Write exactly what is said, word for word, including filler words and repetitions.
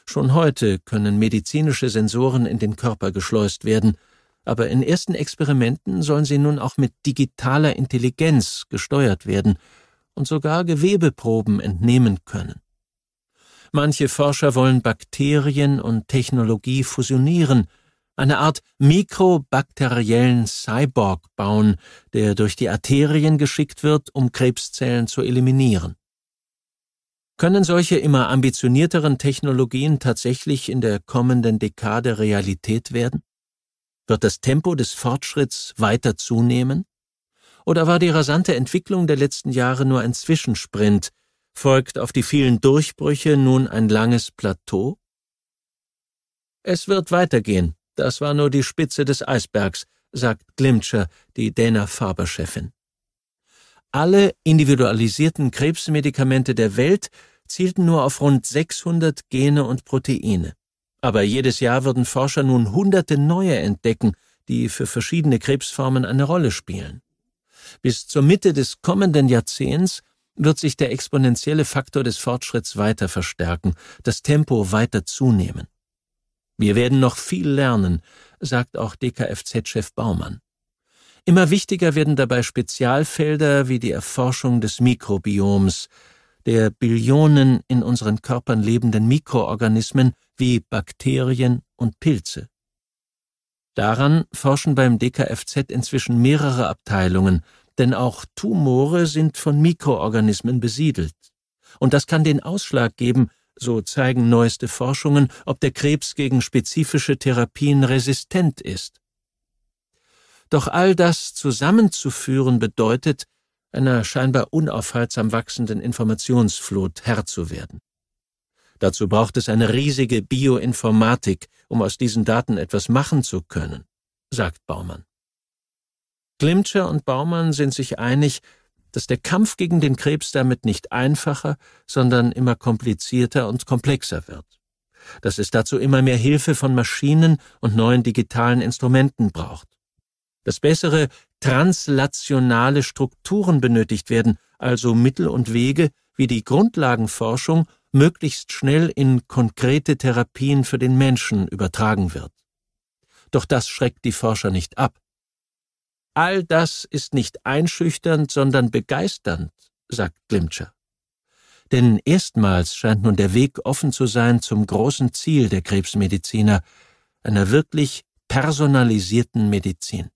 Schon heute können medizinische Sensoren in den Körper geschleust werden, aber in ersten Experimenten sollen sie nun auch mit digitaler Intelligenz gesteuert werden und sogar Gewebeproben entnehmen können. Manche Forscher wollen Bakterien und Technologie fusionieren, eine Art mikrobakteriellen Cyborg bauen, der durch die Arterien geschickt wird, um Krebszellen zu eliminieren. Können solche immer ambitionierteren Technologien tatsächlich in der kommenden Dekade Realität werden? Wird das Tempo des Fortschritts weiter zunehmen? Oder war die rasante Entwicklung der letzten Jahre nur ein Zwischensprint, folgt auf die vielen Durchbrüche nun ein langes Plateau? Es wird weitergehen, das war nur die Spitze des Eisbergs, sagt Glimcher, die Dana-Farber-Chefin. Alle individualisierten Krebsmedikamente der Welt zielten nur auf rund sechshundert Gene und Proteine. Aber jedes Jahr würden Forscher nun hunderte neue entdecken, die für verschiedene Krebsformen eine Rolle spielen. Bis zur Mitte des kommenden Jahrzehnts wird sich der exponentielle Faktor des Fortschritts weiter verstärken, das Tempo weiter zunehmen. Wir werden noch viel lernen, sagt auch D K F Z-Chef Baumann. Immer wichtiger werden dabei Spezialfelder wie die Erforschung des Mikrobioms, der Billionen in unseren Körpern lebenden Mikroorganismen wie Bakterien und Pilze. Daran forschen beim D K F Z inzwischen mehrere Abteilungen, denn auch Tumore sind von Mikroorganismen besiedelt. Und das kann den Ausschlag geben, so zeigen neueste Forschungen, ob der Krebs gegen spezifische Therapien resistent ist. Doch all das zusammenzuführen bedeutet, einer scheinbar unaufhaltsam wachsenden Informationsflut Herr zu werden. Dazu braucht es eine riesige Bioinformatik, um aus diesen Daten etwas machen zu können, sagt Baumann. Glimcher und Baumann sind sich einig, dass der Kampf gegen den Krebs damit nicht einfacher, sondern immer komplizierter und komplexer wird. Dass es dazu immer mehr Hilfe von Maschinen und neuen digitalen Instrumenten braucht. Dass bessere translationale Strukturen benötigt werden, also Mittel und Wege, wie die Grundlagenforschung möglichst schnell in konkrete Therapien für den Menschen übertragen wird. Doch das schreckt die Forscher nicht ab. All das ist nicht einschüchternd, sondern begeisternd, sagt Glimcher. Denn erstmals scheint nun der Weg offen zu sein zum großen Ziel der Krebsmediziner, einer wirklich personalisierten Medizin.